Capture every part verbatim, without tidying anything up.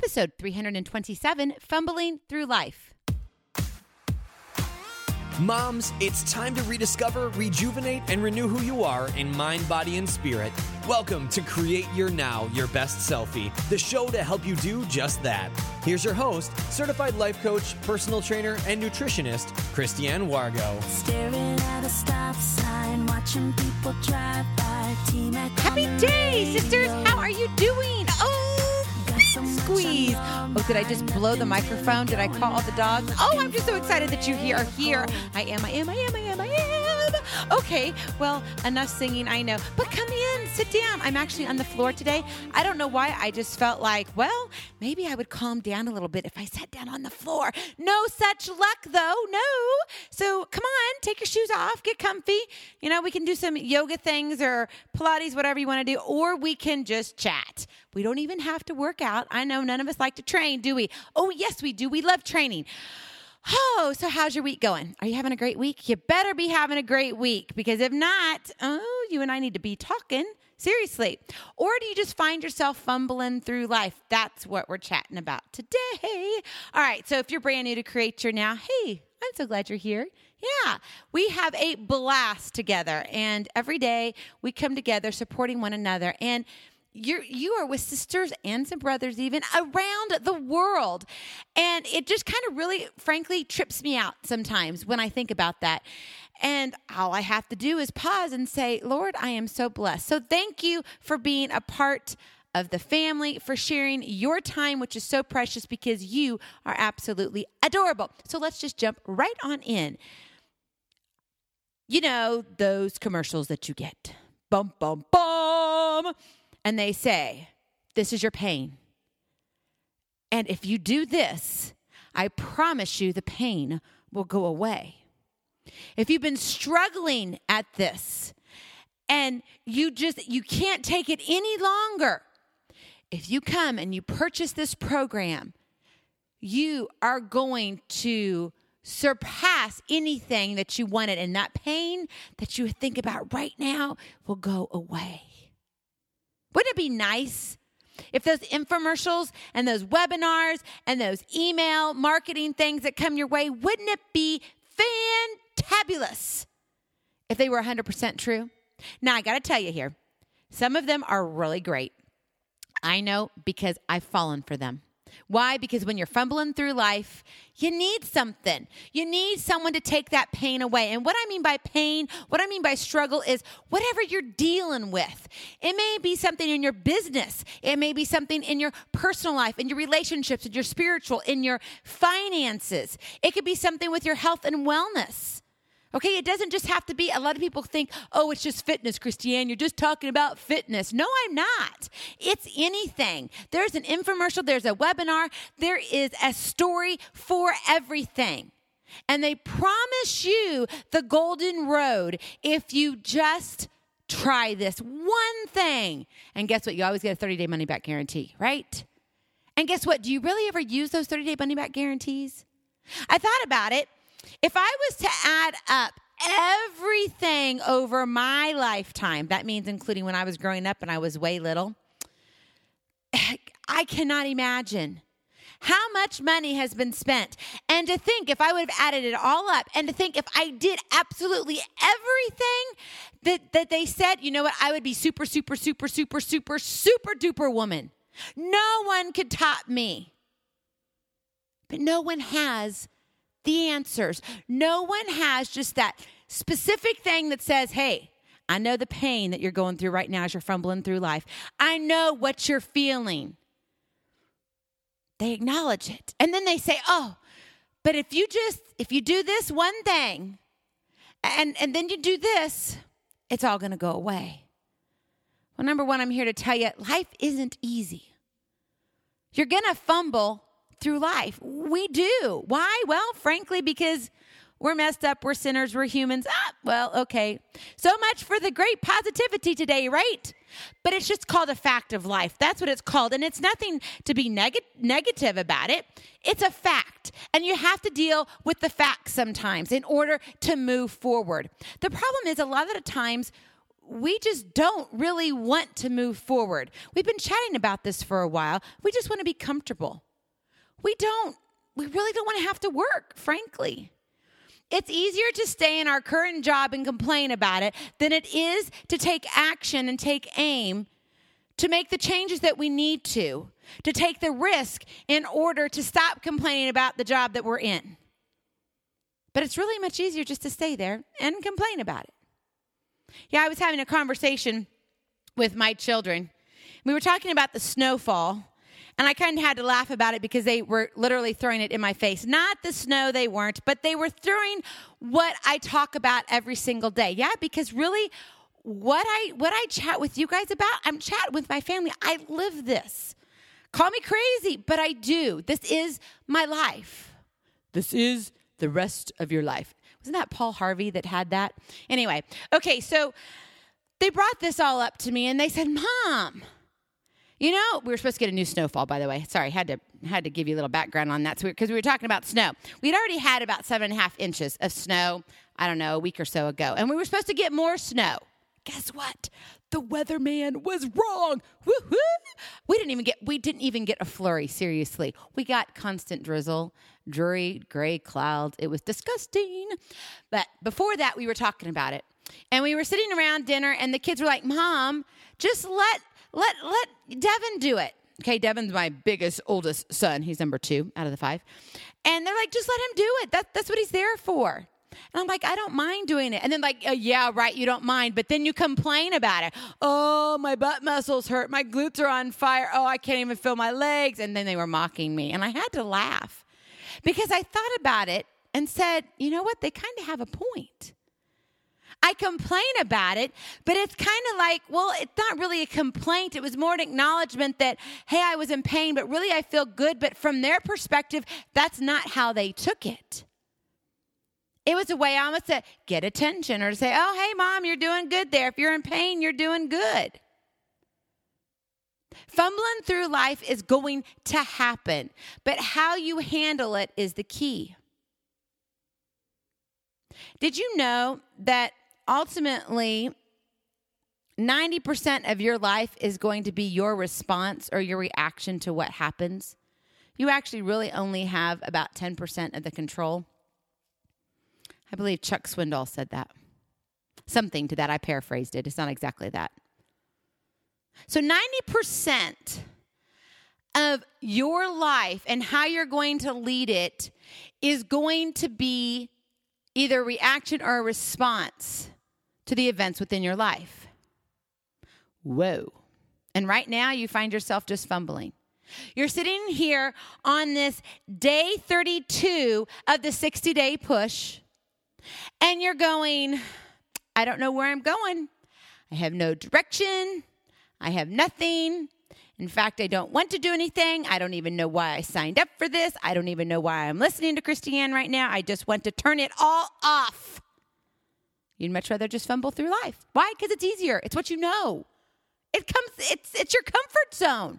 episode three hundred twenty-seven, Fumbling Through Life. Moms, it's time to rediscover, rejuvenate, and renew who you are in mind, body, and spirit. Welcome to Create Your Now, Your Best Selfie, the show to help you do just that. Here's your host, certified life coach, personal trainer, and nutritionist, Christiane Wargo. Staring at a stop sign, watching people drive by. Happy day, sisters! How are you doing? Oh, squeeze. Oh, did I just blow the microphone? Did I call all the dogs? Oh, I'm just so excited that you are here. I am, I am, I am, I am, I am. Okay, well, enough singing, I know. But come in, sit down. I'm actually on the floor today. I don't know why. I just felt like, well, maybe I would calm down a little bit if I sat down on the floor. No such luck, though. No. So come on, take your shoes off, get comfy. You know, we can do some yoga things or Pilates, whatever you want to do, or we can just chat. We don't even have to work out. I know none of us like to train, do we? Oh, yes, we do. We love training. Oh, so how's your week going? Are you having a great week? You better be having a great week, because if not, oh, you and I need to be talking seriously. Or do you just find yourself fumbling through life? That's what we're chatting about today. All right, so if you're brand new to Create Your Now, hey, I'm so glad you're here. Yeah, we have a blast together, and every day we come together supporting one another, and You're, you are with sisters and some brothers even around the world. And it just kind of really, frankly, trips me out sometimes when I think about that. And all I have to do is pause and say, Lord, I am so blessed. So thank you for being a part of the family, for sharing your time, which is so precious, because you are absolutely adorable. So let's just jump right on in. You know, those commercials that you get. Bum, bum, bum. And they say, this is your pain. And if you do this, I promise you the pain will go away. If you've been struggling at this and you just, you can't take it any longer, if you come and you purchase this program, you are going to surpass anything that you wanted. And that pain that you think about right now will go away. Wouldn't it be nice if those infomercials and those webinars and those email marketing things that come your way, wouldn't it be fantabulous if they were one hundred percent true? Now, I got to tell you here, some of them are really great. I know, because I've fallen for them. Why? Because when you're fumbling through life, you need something. You need someone to take that pain away. And what I mean by pain, what I mean by struggle is whatever you're dealing with. It may be something in your business. It may be something in your personal life, in your relationships, in your spiritual, in your finances. It could be something with your health and wellness. Okay, it doesn't just have to be, a lot of people think, oh, it's just fitness, Christiane. You're just talking about fitness. No, I'm not. It's anything. There's an infomercial. There's a webinar. There is a story for everything. And they promise you the golden road if you just try this one thing. And guess what? You always get a thirty-day money-back guarantee, right? And guess what? Do you really ever use those thirty-day money-back guarantees? I thought about it. If I was to add up everything over my lifetime, that means including when I was growing up and I was way little, I cannot imagine how much money has been spent. And to think if I would have added it all up, and to think if I did absolutely everything that, that they said, you know what, I would be super, super, super, super, super, super duper woman. No one could top me. But no one has the answers. No one has just that specific thing that says, hey, I know the pain that you're going through right now as you're fumbling through life. I know what you're feeling. They acknowledge it. And then they say, oh, but if you just, if you do this one thing and, and then you do this, it's all going to go away. Well, number one, I'm here to tell you, life isn't easy. You're going to fumble through life. We do. Why? Well, frankly, because we're messed up. We're sinners. We're humans. Ah, well, okay. So much for the great positivity today, right? But it's just called a fact of life. That's what it's called. And it's nothing to be neg- negative about it. It's a fact. And you have to deal with the facts sometimes in order to move forward. The problem is a lot of the times we just don't really want to move forward. We've been chatting about this for a while. We just want to be comfortable. We don't, we really don't want to have to work, frankly. It's easier to stay in our current job and complain about it than it is to take action and take aim to make the changes that we need to, to take the risk in order to stop complaining about the job that we're in. But it's really much easier just to stay there and complain about it. Yeah, I was having a conversation with my children. We were talking about the snowfall, and I kind of had to laugh about it because they were literally throwing it in my face. Not the snow, they weren't, but they were throwing what I talk about every single day. Yeah, because really what I what I chat with you guys about, I'm chatting with my family. I live this. Call me crazy, but I do. This is my life. This is the rest of your life. Wasn't that Paul Harvey that had that? Anyway, okay, so they brought this all up to me, and they said, Mom, you know, we were supposed to get a new snowfall, by the way. Sorry, had to had to give you a little background on that because we were talking about snow. We'd already had about seven and a half inches of snow, I don't know, a week or so ago, and we were supposed to get more snow. Guess what? The weatherman was wrong. Woo-hoo! We didn't even get we didn't even get a flurry, seriously. We got constant drizzle, dreary gray clouds. It was disgusting. But before that, we were talking about it. And we were sitting around dinner, and the kids were like, Mom, just let let let Devin do it. Okay, Devin's my biggest, oldest son. He's number two out of the five. And they're like, just let him do it. That, that's what he's there for. And I'm like, I don't mind doing it. And then like, oh, yeah, right, you don't mind. But then you complain about it. Oh, my butt muscles hurt. My glutes are on fire. Oh, I can't even feel my legs. And then they were mocking me. And I had to laugh because I thought about it and said, you know what? They kind of have a point. I complain about it, but it's kind of like, well, it's not really a complaint. It was more an acknowledgement that, hey, I was in pain, but really I feel good. But from their perspective, that's not how they took it. It was a way almost to get attention or to say, oh, hey, Mom, you're doing good there. If you're in pain, you're doing good. Fumbling through life is going to happen, but how you handle it is the key. Did you know that ultimately ninety percent of your life is going to be your response or your reaction to what happens? You actually really only have about ten percent of the control. I believe Chuck Swindoll said that. Something to that. I paraphrased it. It's not exactly that. So ninety percent of your life and how you're going to lead it is going to be either a reaction or a response to the events within your life. Whoa. And right now you find yourself just fumbling. You're sitting here on this day thirty-two of the sixty-day push. And you're going, I don't know where I'm going. I have no direction. I have nothing. In fact, I don't want to do anything. I don't even know why I signed up for this. I don't even know why I'm listening to Christiane right now. I just want to turn it all off. You'd much rather just fumble through life. Why? Because it's easier. It's what you know. It comes, it's, it's your comfort zone.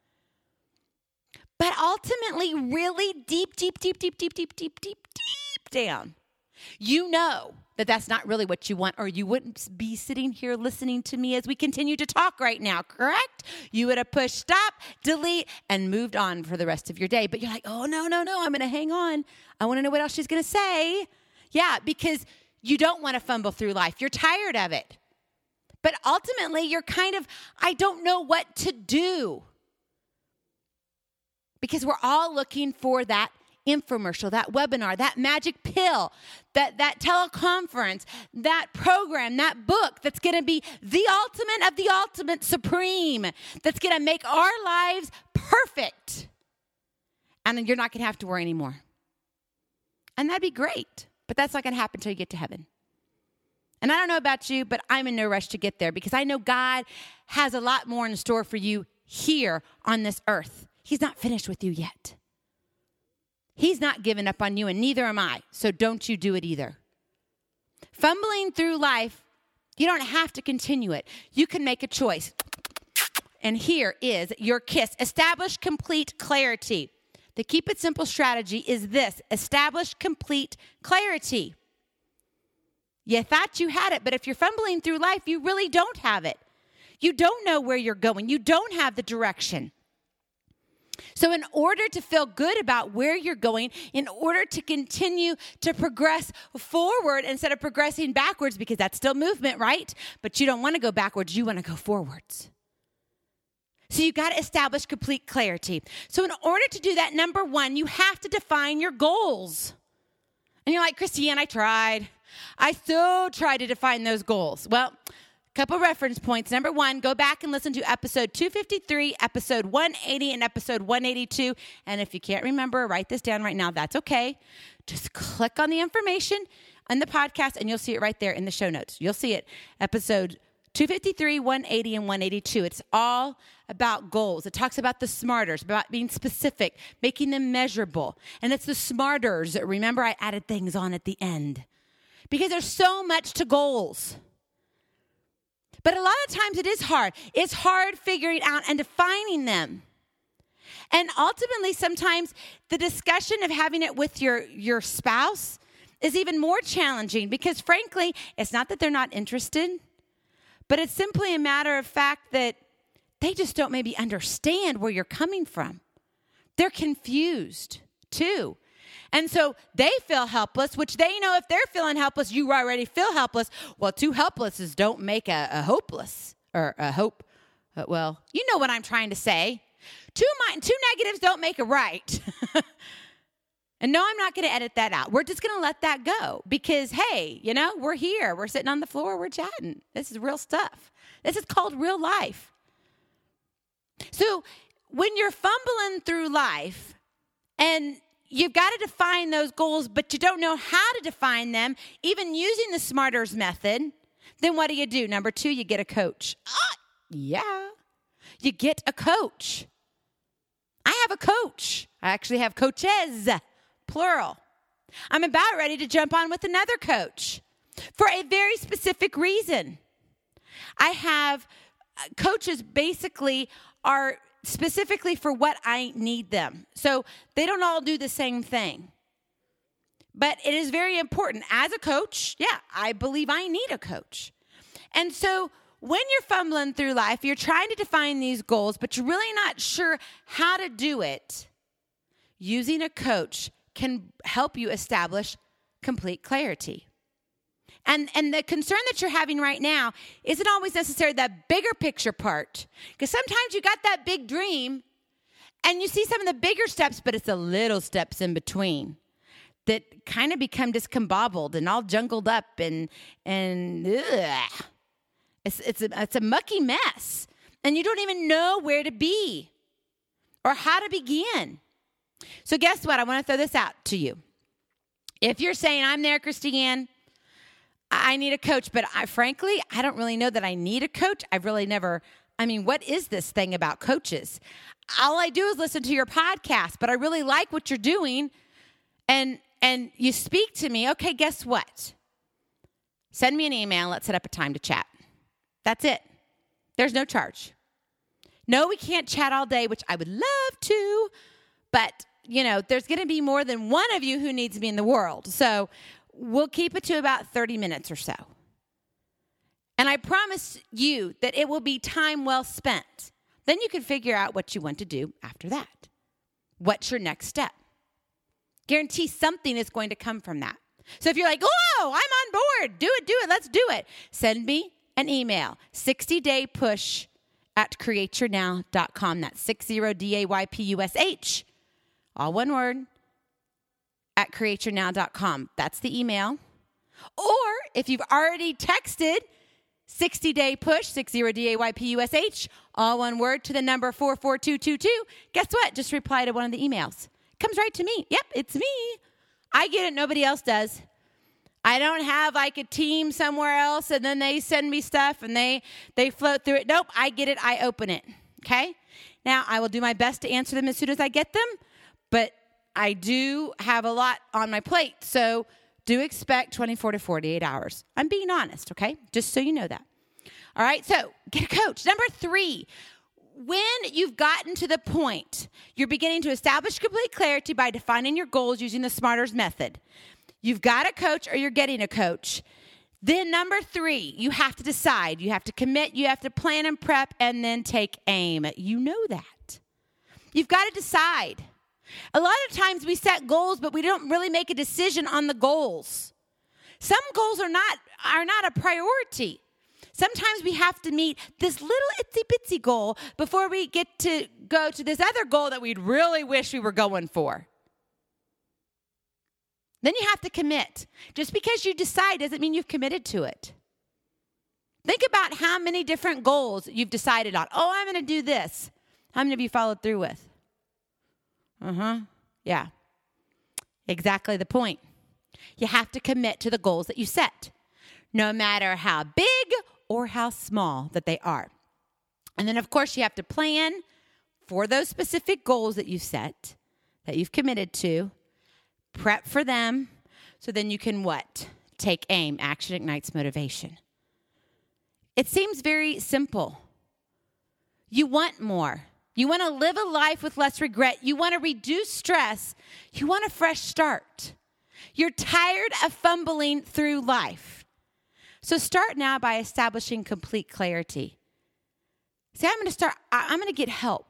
But ultimately, really deep, deep, deep, deep, deep, deep, deep, deep, deep down, you know that that's not really what you want, or you wouldn't be sitting here listening to me as we continue to talk right now, correct? You would have pushed stop, delete, and moved on for the rest of your day. But you're like, oh, no, no, no, I'm going to hang on. I want to know what else she's going to say. Yeah, because you don't want to fumble through life. You're tired of it. But ultimately, you're kind of, I don't know what to do. Because we're all looking for that infomercial, that webinar, that magic pill, that, that teleconference, that program, that book that's going to be the ultimate of the ultimate supreme, that's going to make our lives perfect. And then you're not going to have to worry anymore. And that'd be great. But that's not going to happen until you get to heaven. And I don't know about you, but I'm in no rush to get there because I know God has a lot more in store for you here on this earth. He's not finished with you yet. He's not given up on you, and neither am I. So don't you do it either. Fumbling through life, you don't have to continue it. You can make a choice. And here is your KISS. Establish complete clarity. The Keep It Simple strategy is this. Establish complete clarity. You thought you had it, but if you're fumbling through life, you really don't have it. You don't know where you're going. You don't have the direction. So in order to feel good about where you're going, in order to continue to progress forward instead of progressing backwards, because that's still movement, right? But you don't want to go backwards. You want to go forwards. So you got to establish complete clarity. So in order to do that, number one, you have to define your goals. And you're like, Christiane, I tried. I so tried to define those goals. Well, couple reference points. Number one, go back and listen to episode two fifty-three, episode one eighty, and episode one eighty-two. And if you can't remember, write this down right now. That's okay. Just click on the information on the podcast, and you'll see it right there in the show notes. You'll see it. Episode two fifty-three, one eighty, and one eighty-two. It's all about goals. It talks about the smarters, about being specific, making them measurable. And it's the smarters. Remember, I added things on at the end. Because there's so much to goals. But a lot of times it is hard. It's hard figuring out and defining them. And ultimately, sometimes the discussion of having it with your, your spouse is even more challenging because, frankly, it's not that they're not interested, but it's simply a matter of fact that they just don't maybe understand where you're coming from. They're confused, too. And so they feel helpless, which they know if they're feeling helpless, you already feel helpless. Well, two helplesses don't make a, a hopeless or a hope. Uh, well, you know what I'm trying to say. Two, mi- two negatives don't make a right. And no, I'm not going to edit that out. We're just going to let that go because, hey, you know, we're here. We're sitting on the floor. We're chatting. This is real stuff. This is called real life. So when you're fumbling through life and you've got to define those goals, but you don't know how to define them, even using the Smarters method, then what do you do? Number two, you get a coach. Ah, yeah. You get a coach. I have a coach. I actually have coaches, plural. I'm about ready to jump on with another coach for a very specific reason. I have coaches basically are specifically for what I need them. So they don't all do the same thing. But it is very important. As a coach, yeah, I believe I need a coach. And so when you're fumbling through life, you're trying to define these goals, but you're really not sure how to do it, using a coach can help you establish complete clarity. And and the concern that you're having right now isn't always necessarily that bigger picture part. Because sometimes you got that big dream and you see some of the bigger steps, but it's the little steps in between that kind of become discombobbled and all jungled up and and ugh. It's it's a, it's a mucky mess. And you don't even know where to be or how to begin. So guess what? I want to throw this out to you. If you're saying, I'm there, Christiane, I need a coach, but I, frankly, I don't really know that I need a coach. I've really never, I mean, what is this thing about coaches? All I do is listen to your podcast, but I really like what you're doing, and and you speak to me. Okay, guess what? Send me an email. Let's set up a time to chat. That's it. There's no charge. No, we can't chat all day, which I would love to, but, you know, there's going to be more than one of you who needs me in the world, so we'll keep it to about thirty minutes or so. And I promise you that it will be time well spent. Then you can figure out what you want to do after that. What's your next step? Guarantee something is going to come from that. So if you're like, oh, I'm on board. Do it, do it. Let's do it. Send me an email. sixty day push at create your now dot com. That's sixty D A Y P U S H. All one word. At create your now dot com. That's the email. Or if you've already texted sixty day push, sixty D A Y P U S H, all one word to the number four four two two two, guess what? Just reply to one of the emails. It comes right to me. Yep, it's me. I get it. Nobody else does. I don't have like a team somewhere else and then they send me stuff and they, they float through it. Nope, I get it. I open it. Okay? Now, I will do my best to answer them as soon as I get them, but I do have a lot on my plate, so do expect twenty-four to forty-eight hours. I'm being honest, okay? Just so you know that. All right, so get a coach. Number three, when you've gotten to the point, you're beginning to establish complete clarity by defining your goals using the Smarters method. You've got a coach or you're getting a coach. Then number three, you have to decide. You have to commit. You have to plan and prep and then take aim. You know that. You've got to decide. A lot of times we set goals, but we don't really make a decision on the goals. Some goals are not, are not a priority. Sometimes we have to meet this little itsy bitsy goal before we get to go to this other goal that we'd really wish we were going for. Then you have to commit. Just because you decide doesn't mean you've committed to it. Think about how many different goals you've decided on. Oh, I'm going to do this. How many of you followed through with? Uh-huh. Yeah. Exactly the point. You have to commit to the goals that you set, no matter how big or how small that they are. And then, of course, you have to plan for those specific goals that you set, that you've committed to. Prep for them, so then you can what? Take aim. Action ignites motivation. It seems very simple. You want more. You want to live a life with less regret. You want to reduce stress. You want a fresh start. You're tired of fumbling through life. So start now by establishing complete clarity. Say, I'm going to start, I'm going to get help.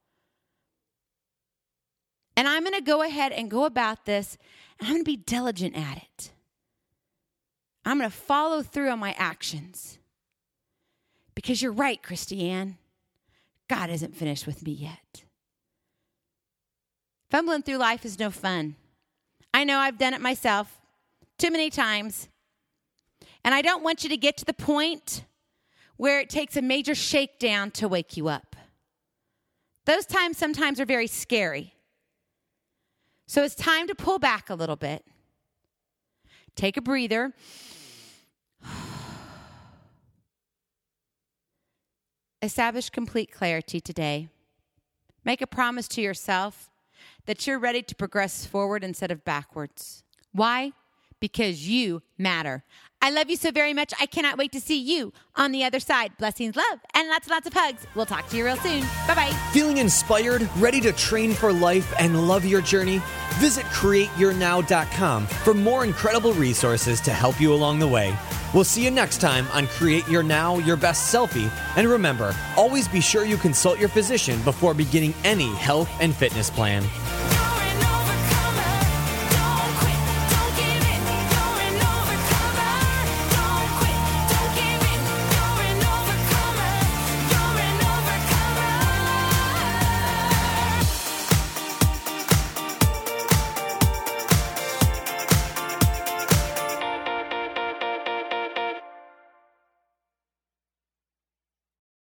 And I'm going to go ahead and go about this, and I'm going to be diligent at it. I'm going to follow through on my actions. Because you're right, Christiane. God isn't finished with me yet. Fumbling through life is no fun. I know I've done it myself too many times. And I don't want you to get to the point where it takes a major shakedown to wake you up. Those times sometimes are very scary. So it's time to pull back a little bit. Take a breather. Establish complete clarity today. Make a promise to yourself that you're ready to progress forward instead of backwards. Why? Because you matter. I love you so very much. I cannot wait to see you on the other side. Blessings, love, and lots and lots of hugs. We'll talk to you real soon. Bye-bye. Feeling inspired, ready to train for life, and love your journey? Visit create your now dot com for more incredible resources to help you along the way. We'll see you next time on Create Your Now, Your Best Selfie. And remember, always be sure you consult your physician before beginning any health and fitness plan.